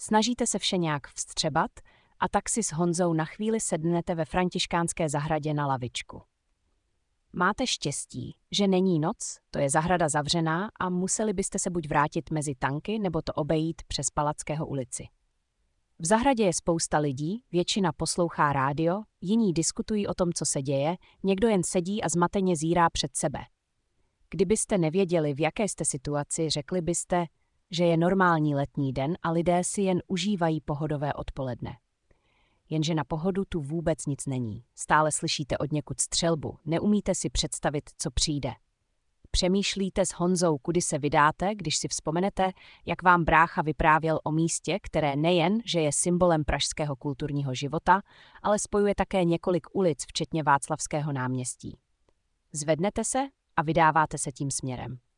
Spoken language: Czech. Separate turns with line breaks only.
Snažíte se vše nějak vstřebat a tak si s Honzou na chvíli sednete ve Františkánské zahradě na lavičku. Máte štěstí, že není noc, to je zahrada zavřená a museli byste se buď vrátit mezi tanky, nebo to obejít přes Palackého ulici. V zahradě je spousta lidí, většina poslouchá rádio, jiní diskutují o tom, co se děje, někdo jen sedí a zmateně zírá před sebe. Kdybyste nevěděli, v jaké jste situaci, řekli byste, že je normální letní den a lidé si jen užívají pohodové odpoledne. Jenže na pohodu tu vůbec nic není. Stále slyšíte odněkud střelbu, neumíte si představit, co přijde. Přemýšlíte s Honzou, kudy se vydáte, když si vzpomenete, jak vám brácha vyprávěl o místě, které nejen, že je symbolem pražského kulturního života, ale spojuje také několik ulic, včetně Václavského náměstí. Zvednete se a vydáváte se tím směrem.